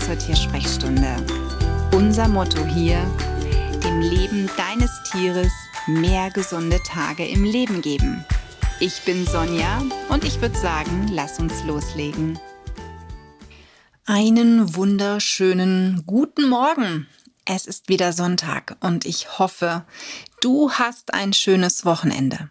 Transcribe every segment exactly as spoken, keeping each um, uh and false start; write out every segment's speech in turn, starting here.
zur Tiersprechstunde. Unser Motto hier: dem Leben deines Tieres mehr gesunde Tage im Leben geben. Ich bin Sonja und ich würde sagen, lass uns loslegen. Einen wunderschönen guten Morgen. Es ist wieder Sonntag und ich hoffe, du hast ein schönes Wochenende.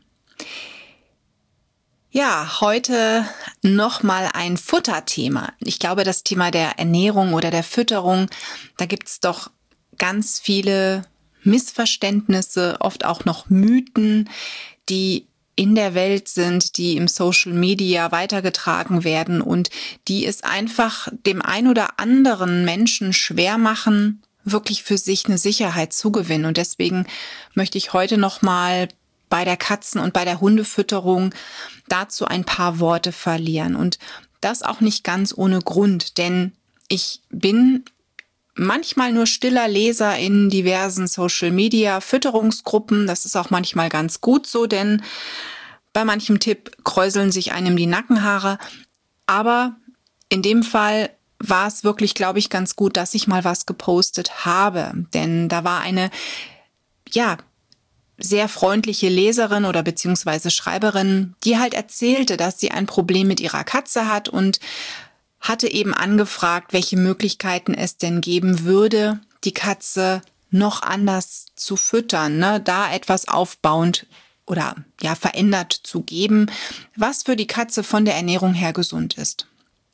Ja, heute nochmal ein Futterthema. Ich glaube, das Thema der Ernährung oder der Fütterung, da gibt es doch ganz viele Missverständnisse, oft auch noch Mythen, die in der Welt sind, die im Social Media weitergetragen werden und die es einfach dem ein oder anderen Menschen schwer machen, wirklich für sich eine Sicherheit zu gewinnen. Und deswegen möchte ich heute nochmal bei der Katzen- und bei der Hundefütterung dazu ein paar Worte verlieren. Und das auch nicht ganz ohne Grund, denn ich bin manchmal nur stiller Leser in diversen Social-Media-Fütterungsgruppen. Das ist auch manchmal ganz gut so, denn bei manchem Tipp kräuseln sich einem die Nackenhaare. Aber in dem Fall war es wirklich, glaube ich, ganz gut, dass ich mal was gepostet habe. Denn da war eine, ja, sehr freundliche Leserin oder beziehungsweise Schreiberin, die halt erzählte, dass sie ein Problem mit ihrer Katze hat und hatte eben angefragt, welche Möglichkeiten es denn geben würde, die Katze noch anders zu füttern, ne? Da etwas aufbauend oder ja verändert zu geben, was für die Katze von der Ernährung her gesund ist.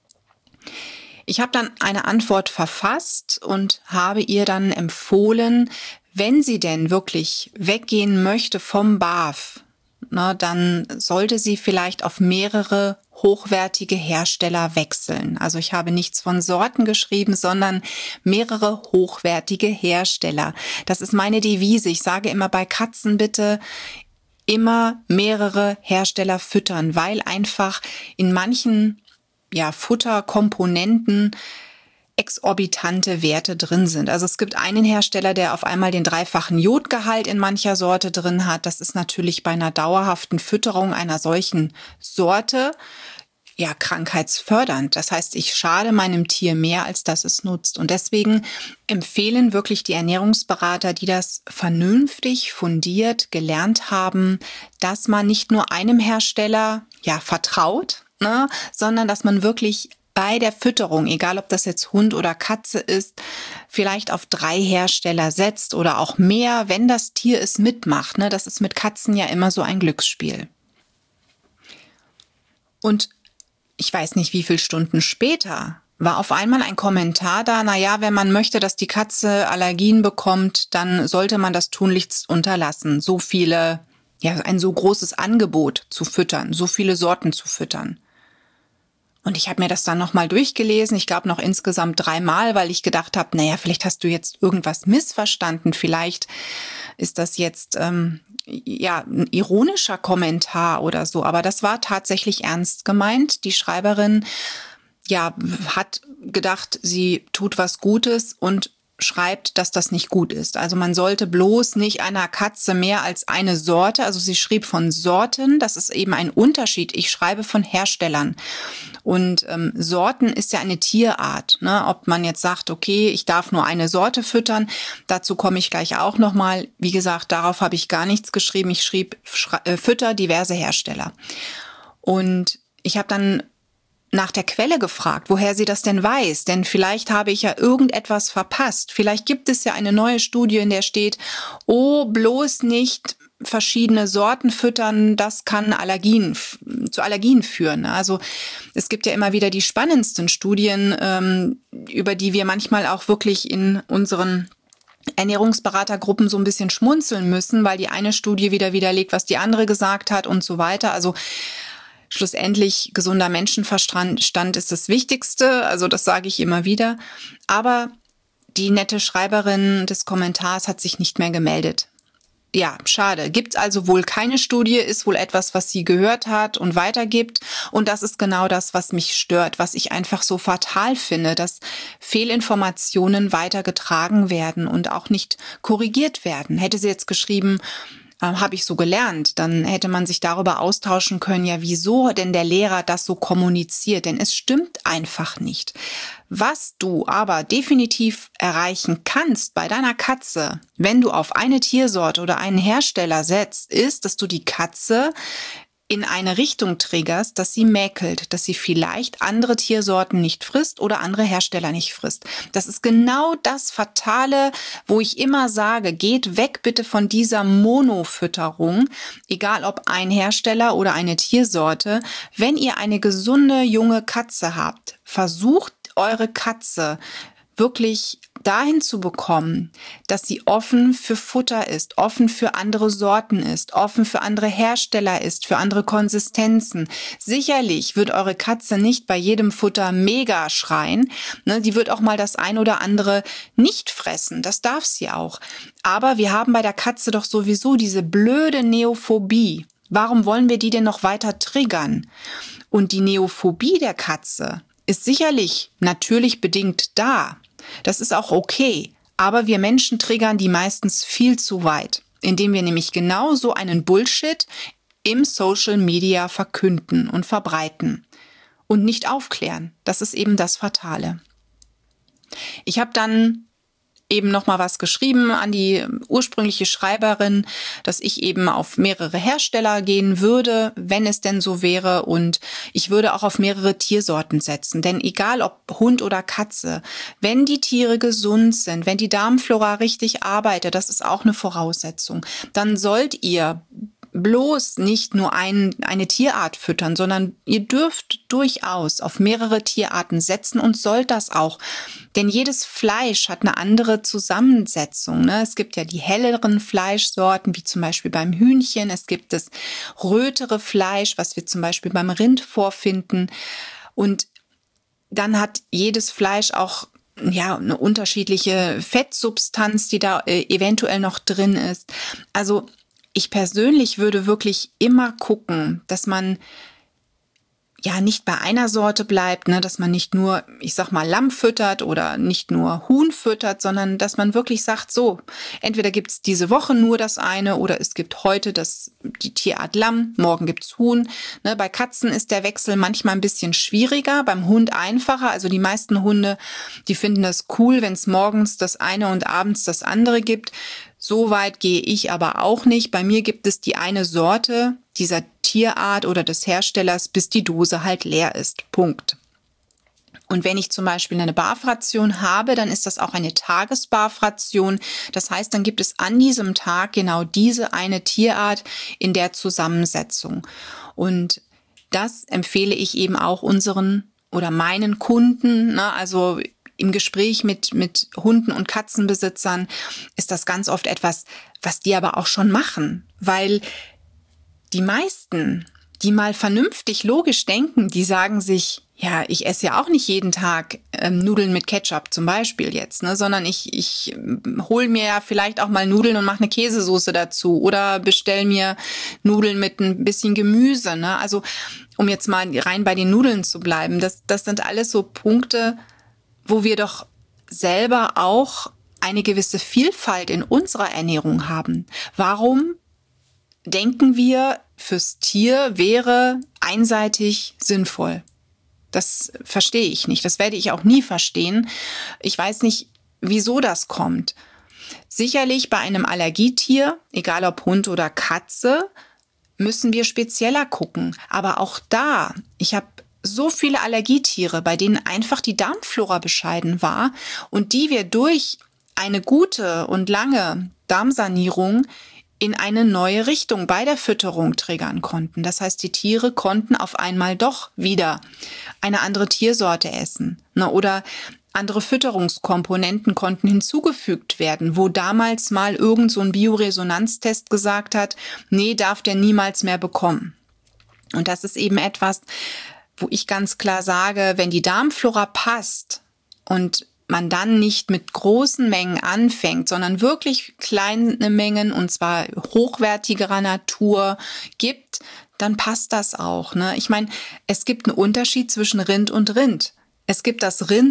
Ich habe dann eine Antwort verfasst und habe ihr dann empfohlen, wenn sie denn wirklich weggehen möchte vom B A F, na, dann sollte sie vielleicht auf mehrere hochwertige Hersteller wechseln. Also ich habe nichts von Sorten geschrieben, sondern mehrere hochwertige Hersteller. Das ist meine Devise. Ich sage immer bei Katzen bitte immer mehrere Hersteller füttern, weil einfach in manchen ja, Futterkomponenten exorbitante Werte drin sind. Also es gibt einen Hersteller, der auf einmal den dreifachen Jodgehalt in mancher Sorte drin hat. Das ist natürlich bei einer dauerhaften Fütterung einer solchen Sorte ja krankheitsfördernd. Das heißt, ich schade meinem Tier mehr, als dass es nutzt. Und deswegen empfehlen wirklich die Ernährungsberater, die das vernünftig, fundiert gelernt haben, dass man nicht nur einem Hersteller ja vertraut, ne, sondern dass man wirklich bei der Fütterung, egal ob das jetzt Hund oder Katze ist, vielleicht auf drei Hersteller setzt oder auch mehr, wenn das Tier es mitmacht. Ne? Das ist mit Katzen ja immer so ein Glücksspiel. Und ich weiß nicht, wie viele Stunden später war auf einmal ein Kommentar da, naja, wenn man möchte, dass die Katze Allergien bekommt, dann sollte man das tunlichst unterlassen. So viele, ja, ein so großes Angebot zu füttern, so viele Sorten zu füttern. Und ich habe mir das dann nochmal durchgelesen, ich glaube noch insgesamt dreimal, weil ich gedacht habe, naja, vielleicht hast du jetzt irgendwas missverstanden, vielleicht ist das jetzt ähm, ja ein ironischer Kommentar oder so, aber das war tatsächlich ernst gemeint. Die Schreiberin ja hat gedacht, sie tut was Gutes und schreibt, dass das nicht gut ist. Also man sollte bloß nicht einer Katze mehr als eine Sorte, also sie schrieb von Sorten, das ist eben ein Unterschied. Ich schreibe von Herstellern. Und ähm, Sorten ist ja eine Tierart, ne? Ob man jetzt sagt, okay, ich darf nur eine Sorte füttern, dazu komme ich gleich auch nochmal. Wie gesagt, darauf habe ich gar nichts geschrieben. Ich schrieb schra- äh, Fütter diverse Hersteller. Und ich habe dann nach der Quelle gefragt, woher sie das denn weiß. Denn vielleicht habe ich ja irgendetwas verpasst. Vielleicht gibt es ja eine neue Studie, in der steht, oh, bloß nicht verschiedene Sorten füttern, das kann Allergien, zu Allergien führen. Also es gibt ja immer wieder die spannendsten Studien, ähm, über die wir manchmal auch wirklich in unseren Ernährungsberatergruppen so ein bisschen schmunzeln müssen, weil die eine Studie wieder widerlegt, was die andere gesagt hat und so weiter. Also schlussendlich, gesunder Menschenverstand ist das Wichtigste, also das sage ich immer wieder. Aber die nette Schreiberin des Kommentars hat sich nicht mehr gemeldet. Ja, schade. Gibt also wohl keine Studie, ist wohl etwas, was sie gehört hat und weitergibt. Und das ist genau das, was mich stört, was ich einfach so fatal finde, dass Fehlinformationen weitergetragen werden und auch nicht korrigiert werden. Hätte sie jetzt geschrieben, äh, habe ich so gelernt. Dann hätte man sich darüber austauschen können, ja, wieso denn der Lehrer das so kommuniziert? Denn es stimmt einfach nicht. Was du aber definitiv erreichen kannst bei deiner Katze, wenn du auf eine Tiersorte oder einen Hersteller setzt, ist, dass du die Katze in eine Richtung triggerst, dass sie mäkelt, dass sie vielleicht andere Tiersorten nicht frisst oder andere Hersteller nicht frisst. Das ist genau das Fatale, wo ich immer sage, geht weg bitte von dieser Monofütterung, egal ob ein Hersteller oder eine Tiersorte. Wenn ihr eine gesunde junge Katze habt, versucht eure Katze wirklich dahin zu bekommen, dass sie offen für Futter ist, offen für andere Sorten ist, offen für andere Hersteller ist, für andere Konsistenzen. Sicherlich wird eure Katze nicht bei jedem Futter mega schreien. Ne, die wird auch mal das ein oder andere nicht fressen. Das darf sie auch. Aber wir haben bei der Katze doch sowieso diese blöde Neophobie. Warum wollen wir die denn noch weiter triggern? Und die Neophobie der Katze ist sicherlich natürlich bedingt da. Das ist auch okay, aber wir Menschen triggern die meistens viel zu weit, indem wir nämlich genau so einen Bullshit im Social Media verkünden und verbreiten und nicht aufklären. Das ist eben das Fatale. Ich habe dann eben noch mal was geschrieben an die ursprüngliche Schreiberin, dass ich eben auf mehrere Hersteller gehen würde, wenn es denn so wäre, und ich würde auch auf mehrere Tiersorten setzen, denn egal ob Hund oder Katze, wenn die Tiere gesund sind, wenn die Darmflora richtig arbeitet, das ist auch eine Voraussetzung, dann sollt ihr bloß nicht nur ein, eine Tierart füttern, sondern ihr dürft durchaus auf mehrere Tierarten setzen und sollt das auch. Denn jedes Fleisch hat eine andere Zusammensetzung. Ne? Es gibt ja die helleren Fleischsorten, wie zum Beispiel beim Hühnchen. Es gibt das rötere Fleisch, was wir zum Beispiel beim Rind vorfinden. Und dann hat jedes Fleisch auch ja eine unterschiedliche Fettsubstanz, die da äh, eventuell noch drin ist. Also ich persönlich würde wirklich immer gucken, dass man ja nicht bei einer Sorte bleibt, ne, dass man nicht nur, ich sag mal, Lamm füttert oder nicht nur Huhn füttert, sondern dass man wirklich sagt, so, entweder gibt's diese Woche nur das eine oder es gibt heute das, die Tierart Lamm, morgen gibt's Huhn. Ne, bei Katzen ist der Wechsel manchmal ein bisschen schwieriger, beim Hund einfacher. Also die meisten Hunde, die finden das cool, wenn es morgens das eine und abends das andere gibt. So weit gehe ich aber auch nicht. Bei mir gibt es die eine Sorte dieser Tierart oder des Herstellers, bis die Dose halt leer ist. Punkt. Und wenn ich zum Beispiel eine Barfration habe, dann ist das auch eine Tagesbarfration. Das heißt, dann gibt es an diesem Tag genau diese eine Tierart in der Zusammensetzung. Und das empfehle ich eben auch unseren oder meinen Kunden, ne, also im Gespräch mit, mit Hunden- und Katzenbesitzern ist das ganz oft etwas, was die aber auch schon machen. Weil die meisten, die mal vernünftig logisch denken, die sagen sich, ja, ich esse ja auch nicht jeden Tag ähm, Nudeln mit Ketchup zum Beispiel jetzt, ne, sondern ich, ich hole mir ja vielleicht auch mal Nudeln und mache eine Käsesoße dazu oder bestell mir Nudeln mit ein bisschen Gemüse. Ne? Also um jetzt mal rein bei den Nudeln zu bleiben, das, das sind alles so Punkte, wo wir doch selber auch eine gewisse Vielfalt in unserer Ernährung haben. Warum denken wir, fürs Tier wäre einseitig sinnvoll? Das verstehe ich nicht. Das werde ich auch nie verstehen. Ich weiß nicht, wieso das kommt. Sicherlich bei einem Allergietier, egal ob Hund oder Katze, müssen wir spezieller gucken. Aber auch da, ich habe so viele Allergietiere, bei denen einfach die Darmflora bescheiden war und die wir durch eine gute und lange Darmsanierung in eine neue Richtung bei der Fütterung triggern konnten. Das heißt, die Tiere konnten auf einmal doch wieder eine andere Tiersorte essen, ne, oder andere Fütterungskomponenten konnten hinzugefügt werden, wo damals mal irgend so ein Bioresonanztest gesagt hat, nee, darf der niemals mehr bekommen. Und das ist eben etwas, wo ich ganz klar sage, wenn die Darmflora passt und man dann nicht mit großen Mengen anfängt, sondern wirklich kleine Mengen und zwar hochwertigerer Natur gibt, dann passt das auch. Ne? Ich meine, es gibt einen Unterschied zwischen Rind und Rind. Es gibt das Rind,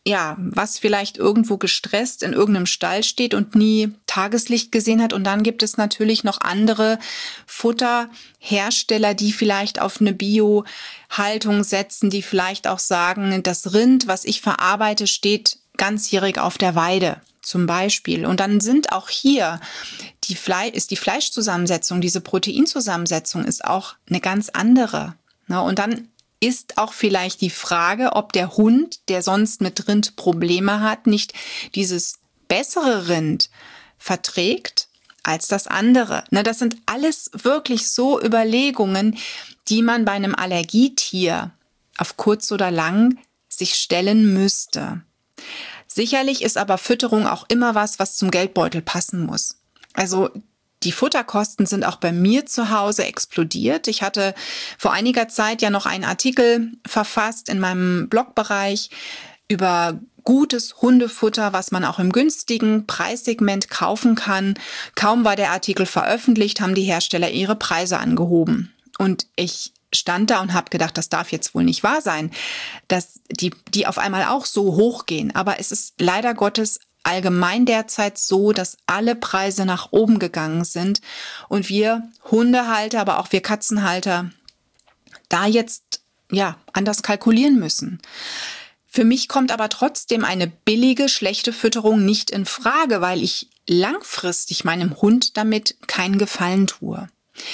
ja, was vielleicht irgendwo gestresst in irgendeinem Stall steht und nie Tageslicht gesehen hat. Und dann gibt es natürlich noch andere Futterhersteller, die vielleicht auf eine Bio-Haltung setzen, die vielleicht auch sagen, das Rind, was ich verarbeite, steht ganzjährig auf der Weide zum Beispiel. Und dann sind auch hier die Fle- ist die Fleischzusammensetzung, diese Proteinzusammensetzung ist auch eine ganz andere. Ne? Und dann ist auch vielleicht die Frage, ob der Hund, der sonst mit Rind Probleme hat, nicht dieses bessere Rind verträgt als das andere. Ne, das sind alles wirklich so Überlegungen, die man bei einem Allergietier auf kurz oder lang sich stellen müsste. Sicherlich ist aber Fütterung auch immer was, was zum Geldbeutel passen muss. Also die Futterkosten sind auch bei mir zu Hause explodiert. Ich hatte vor einiger Zeit ja noch einen Artikel verfasst in meinem Blogbereich über gutes Hundefutter, was man auch im günstigen Preissegment kaufen kann. Kaum war der Artikel veröffentlicht, haben die Hersteller ihre Preise angehoben. Und ich stand da und habe gedacht, das darf jetzt wohl nicht wahr sein, dass die, die auf einmal auch so hoch gehen. Aber es ist leider Gottes allgemein derzeit so, dass alle Preise nach oben gegangen sind und wir Hundehalter, aber auch wir Katzenhalter da jetzt ja anders kalkulieren müssen. Für mich kommt aber trotzdem eine billige, schlechte Fütterung nicht in Frage, weil ich langfristig meinem Hund damit keinen Gefallen tue.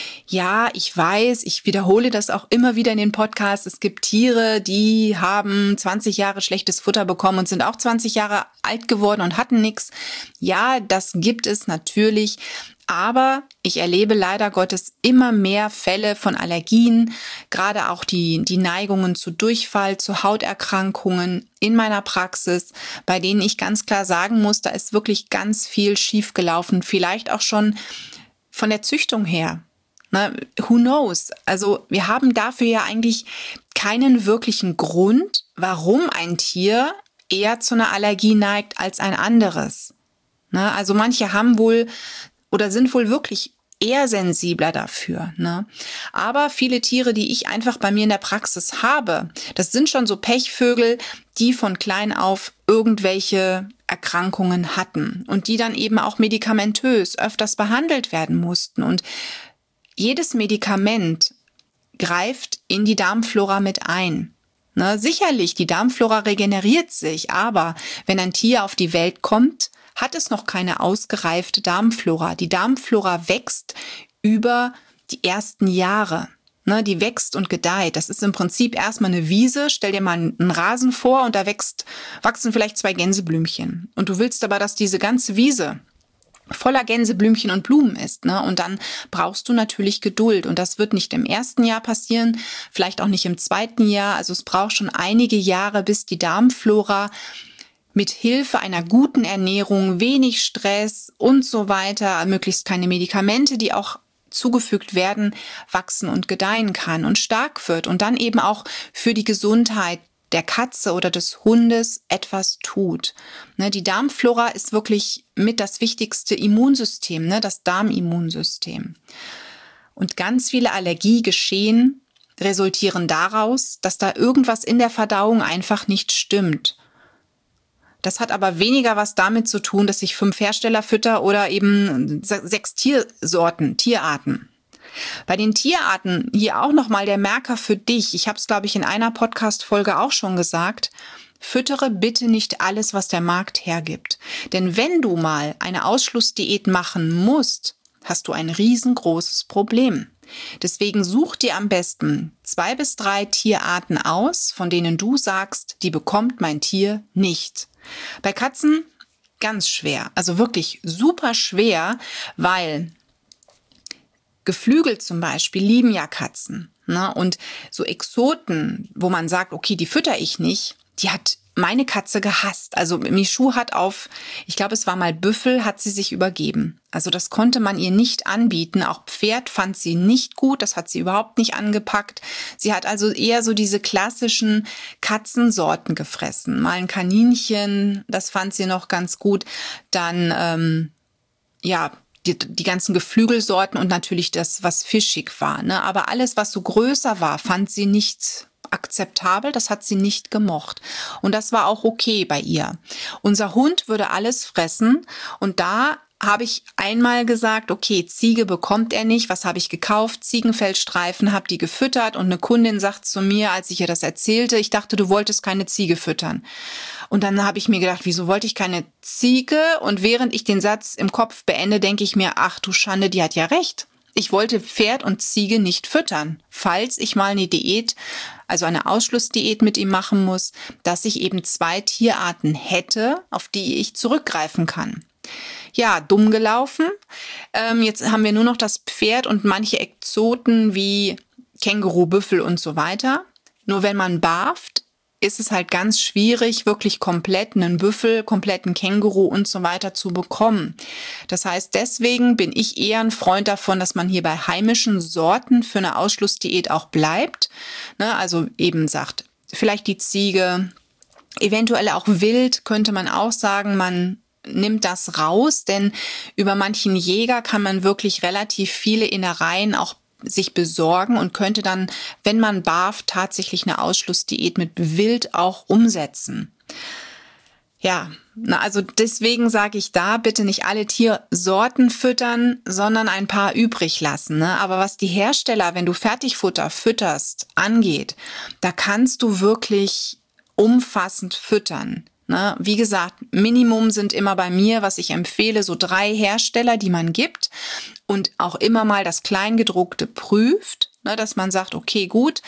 Ja, ich weiß, ich wiederhole das auch immer wieder in den Podcasts. Es gibt Tiere, die haben zwanzig Jahre schlechtes Futter bekommen und sind auch zwanzig Jahre alt geworden und hatten nichts. Ja, das gibt es natürlich. Aber ich erlebe leider Gottes immer mehr Fälle von Allergien, gerade auch die, die Neigungen zu Durchfall, zu Hauterkrankungen in meiner Praxis, bei denen ich ganz klar sagen muss, da ist wirklich ganz viel schiefgelaufen. Vielleicht auch schon von der Züchtung her. Na, who knows? Also wir haben dafür ja eigentlich keinen wirklichen Grund, warum ein Tier eher zu einer Allergie neigt als ein anderes. Na, also manche haben wohl oder sind wohl wirklich eher sensibler dafür. Ne? Aber viele Tiere, die ich einfach bei mir in der Praxis habe, das sind schon so Pechvögel, die von klein auf irgendwelche Erkrankungen hatten und die dann eben auch medikamentös öfters behandelt werden mussten. Und jedes Medikament greift in die Darmflora mit ein. Ne, sicherlich, die Darmflora regeneriert sich, aber wenn ein Tier auf die Welt kommt, hat es noch keine ausgereifte Darmflora. Die Darmflora wächst über die ersten Jahre. Ne, die wächst und gedeiht. Das ist im Prinzip erstmal eine Wiese. Stell dir mal einen Rasen vor und da wächst, wachsen vielleicht zwei Gänseblümchen. Und du willst aber, dass diese ganze Wiese voller Gänseblümchen und Blumen ist, ne? Und dann brauchst du natürlich Geduld. Und das wird nicht im ersten Jahr passieren, vielleicht auch nicht im zweiten Jahr. Also es braucht schon einige Jahre, bis die Darmflora mit Hilfe einer guten Ernährung, wenig Stress und so weiter, möglichst keine Medikamente, die auch zugefügt werden, wachsen und gedeihen kann und stark wird und dann eben auch für die Gesundheit der Katze oder des Hundes etwas tut. Ne, die Darmflora ist wirklich mit das wichtigste Immunsystem, ne, das Darmimmunsystem. Und ganz viele Allergiegeschehen resultieren daraus, dass da irgendwas in der Verdauung einfach nicht stimmt. Das hat aber weniger was damit zu tun, dass ich fünf Hersteller fütter oder eben sechs Tiersorten, Tierarten. Bei den Tierarten hier auch nochmal der Merker für dich. Ich habe es, glaube ich, in einer Podcast-Folge auch schon gesagt. Füttere bitte nicht alles, was der Markt hergibt. Denn wenn du mal eine Ausschlussdiät machen musst, hast du ein riesengroßes Problem. Deswegen such dir am besten zwei bis drei Tierarten aus, von denen du sagst, die bekommt mein Tier nicht. Bei Katzen ganz schwer, also wirklich super schwer, weil Geflügel zum Beispiel lieben ja Katzen. Ne? Und so Exoten, wo man sagt, okay, die fütter ich nicht, die hat meine Katze gehasst. Also Michou hat auf, ich glaube, es war mal Büffel, hat sie sich übergeben. Also das konnte man ihr nicht anbieten. Auch Pferd fand sie nicht gut, das hat sie überhaupt nicht angepackt. Sie hat also eher so diese klassischen Katzensorten gefressen. Mal ein Kaninchen, das fand sie noch ganz gut. Dann, ähm, ja, Die, die ganzen Geflügelsorten und natürlich das, was fischig war. Ne? Aber alles, was so größer war, fand sie nicht akzeptabel, das hat sie nicht gemocht. Und das war auch okay bei ihr. Unser Hund würde alles fressen und da habe ich einmal gesagt, okay, Ziege bekommt er nicht. Was habe ich gekauft? Ziegenfellstreifen, habe die gefüttert und eine Kundin sagt zu mir, als ich ihr das erzählte, ich dachte, du wolltest keine Ziege füttern. Und dann habe ich mir gedacht, wieso wollte ich keine Ziege? Und während ich den Satz im Kopf beende, denke ich mir, ach du Schande, die hat ja recht. Ich wollte Pferd und Ziege nicht füttern, falls ich mal eine Diät, also eine Ausschlussdiät mit ihm machen muss, dass ich eben zwei Tierarten hätte, auf die ich zurückgreifen kann. Ja, dumm gelaufen. Ähm, jetzt haben wir nur noch das Pferd und manche Exoten wie Känguru, Büffel und so weiter. Nur wenn man barft, ist es halt ganz schwierig, wirklich komplett einen Büffel, kompletten Känguru und so weiter zu bekommen. Das heißt, deswegen bin ich eher ein Freund davon, dass man hier bei heimischen Sorten für eine Ausschlussdiät auch bleibt. Ne, also eben sagt, vielleicht die Ziege, eventuell auch Wild, könnte man auch sagen, man nimmt das raus, denn über manchen Jäger kann man wirklich relativ viele Innereien auch sich besorgen und könnte dann, wenn man barft, tatsächlich eine Ausschlussdiät mit Wild auch umsetzen. Ja, na also deswegen sage ich da, bitte nicht alle Tiersorten füttern, sondern ein paar übrig lassen. Ne? Aber was die Hersteller, wenn du Fertigfutter fütterst, angeht, da kannst du wirklich umfassend füttern. Ne, wie gesagt, Minimum sind immer bei mir, was ich empfehle, so drei Hersteller, die man gibt und auch immer mal das Kleingedruckte prüft, ne, dass man sagt, okay, gut,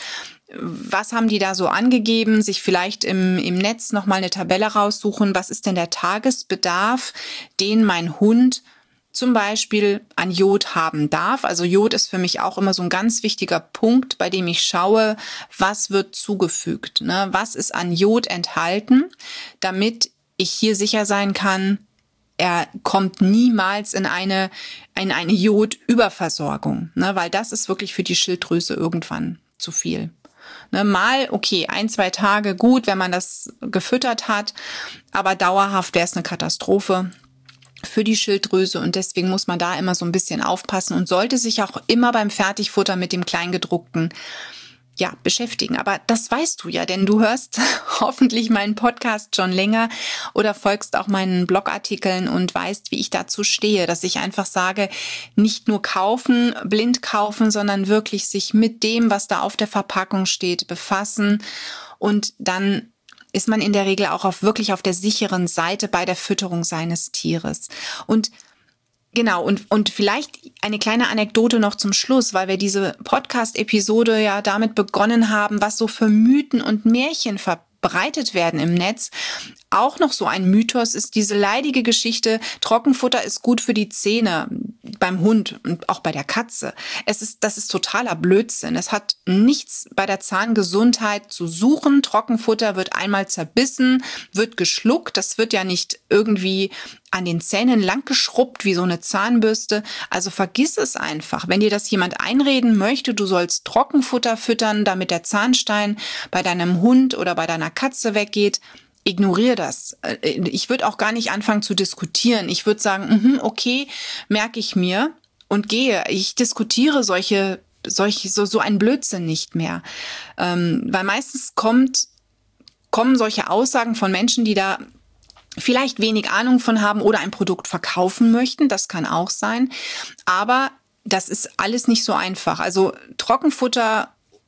was haben die da so angegeben, sich vielleicht im, im Netz nochmal eine Tabelle raussuchen, was ist denn der Tagesbedarf, den mein Hund zum Beispiel an Jod haben darf. Also Jod ist für mich auch immer so ein ganz wichtiger Punkt, bei dem ich schaue, was wird zugefügt, ne? Was ist an Jod enthalten, damit ich hier sicher sein kann, er kommt niemals in eine, in eine Jodüberversorgung, ne? Weil das ist wirklich für die Schilddrüse irgendwann zu viel. Ne, mal, okay, ein, zwei Tage gut, wenn man das gefüttert hat, aber dauerhaft wäre es eine Katastrophe für die Schilddrüse und deswegen muss man da immer so ein bisschen aufpassen und sollte sich auch immer beim Fertigfutter mit dem Kleingedruckten ja, beschäftigen. Aber das weißt du ja, denn du hörst hoffentlich meinen Podcast schon länger oder folgst auch meinen Blogartikeln und weißt, wie ich dazu stehe, dass ich einfach sage, nicht nur kaufen, blind kaufen, sondern wirklich sich mit dem, was da auf der Verpackung steht, befassen und dann ist man in der Regel auch auf wirklich auf der sicheren Seite bei der Fütterung seines Tieres. Und genau, und, und vielleicht eine kleine Anekdote noch zum Schluss, weil wir diese Podcast-Episode ja damit begonnen haben, was so für Mythen und Märchen verbreitet werden im Netz. Auch noch so ein Mythos ist diese leidige Geschichte, Trockenfutter ist gut für die Zähne beim Hund und auch bei der Katze. Es ist, das ist totaler Blödsinn. Es hat nichts bei der Zahngesundheit zu suchen. Trockenfutter wird einmal zerbissen, wird geschluckt. Das wird ja nicht irgendwie an den Zähnen langgeschrubbt wie so eine Zahnbürste. Also vergiss es einfach. Wenn dir das jemand einreden möchte, du sollst Trockenfutter füttern, damit der Zahnstein bei deinem Hund oder bei deiner Katze weggeht, ignoriere das. Ich würde auch gar nicht anfangen zu diskutieren. Ich würde sagen, okay, merke ich mir und gehe. Ich diskutiere solche, solche, so, so einen Blödsinn nicht mehr. Ähm, weil meistens kommt, kommen solche Aussagen von Menschen, die da vielleicht wenig Ahnung von haben oder ein Produkt verkaufen möchten. Das kann auch sein. Aber das ist alles nicht so einfach. Also Trockenfutter,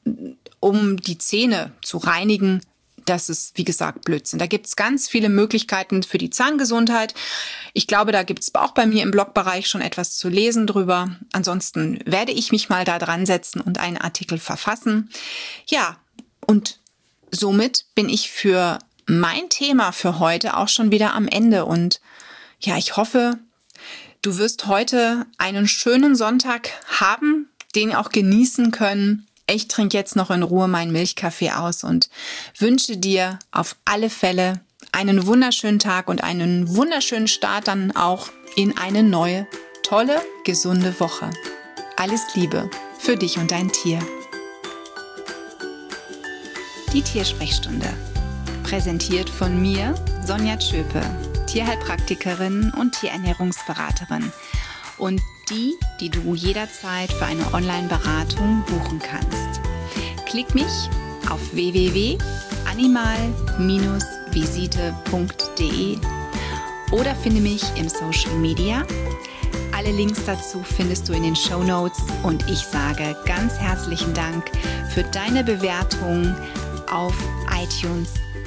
um die Zähne zu reinigen, das ist, wie gesagt, Blödsinn. Da gibt's ganz viele Möglichkeiten für die Zahngesundheit. Ich glaube, da gibt's auch bei mir im Blogbereich schon etwas zu lesen drüber. Ansonsten werde ich mich mal da dran setzen und einen Artikel verfassen. Ja, und somit bin ich für mein Thema für heute auch schon wieder am Ende. Und ja, ich hoffe, du wirst heute einen schönen Sonntag haben, den auch genießen können. Ich trinke jetzt noch in Ruhe meinen Milchkaffee aus und wünsche dir auf alle Fälle einen wunderschönen Tag und einen wunderschönen Start dann auch in eine neue, tolle, gesunde Woche. Alles Liebe für dich und dein Tier. Die Tiersprechstunde. Präsentiert von mir, Sonja Tschöpe, Tierheilpraktikerin und Tierernährungsberaterin. Und die, die du jederzeit für eine Online-Beratung buchen kannst. Klick mich auf w w w punkt animal Bindestrich visite punkt de oder finde mich im Social Media. Alle Links dazu findest du in den Shownotes und ich sage ganz herzlichen Dank für deine Bewertung auf iTunes